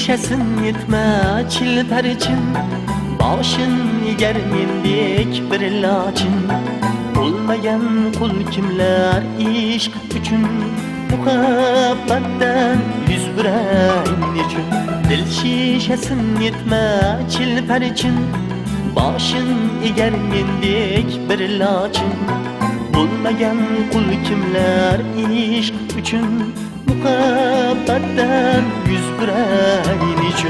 şişesin yetme çilper için Başın eger mendek bir laçin Olmayan kul kimler iş üçün Muhabbetten yüz bireyin için Dil şişesin yetme çilper için Başın eger mendek bir laçin Olmayan kul kimler iş üçün Muhabbetten yüz bireyin için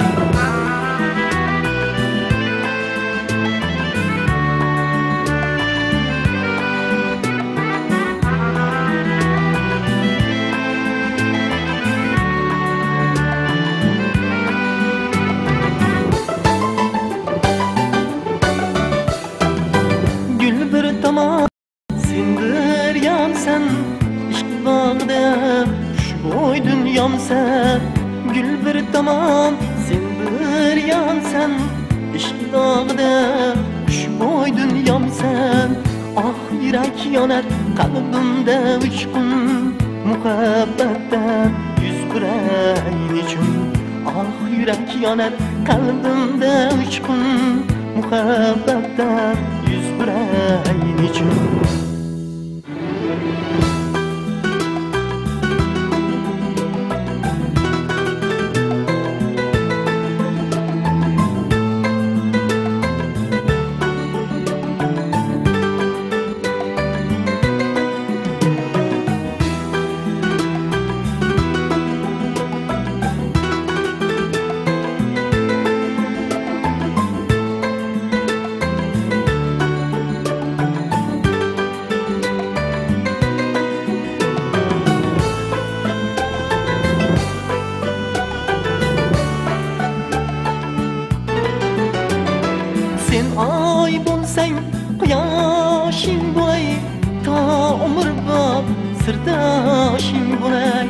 Gül bir tamam sindir yansan İşk bağda boy dünyam sen Gül bir tamam sindir yansan İşk dağda boy dünyam sen Ah yürek yanar kalbimde üç gün Muhabbetten yüz bireyin için Ah yürek yanar kalbimde üç gün Muhabbetten yüz bireyin için Sen ay bo'lsang quyoshing bo'lay to umrbod sirdoshing bo'lay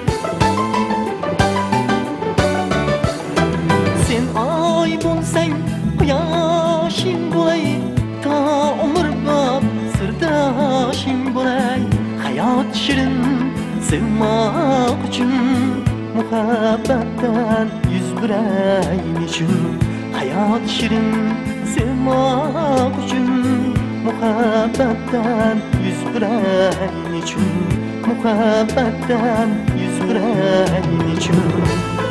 Sen ay bo'lsang quyoshing bo'lay to umrbod sirdoshing bo'lay hayot shirin sevmoq uchun muhabbatdan yüz bireyin için hayot shirin sevmak için muhabbetten yüz bireyin için muhabbetten yüz bireyin için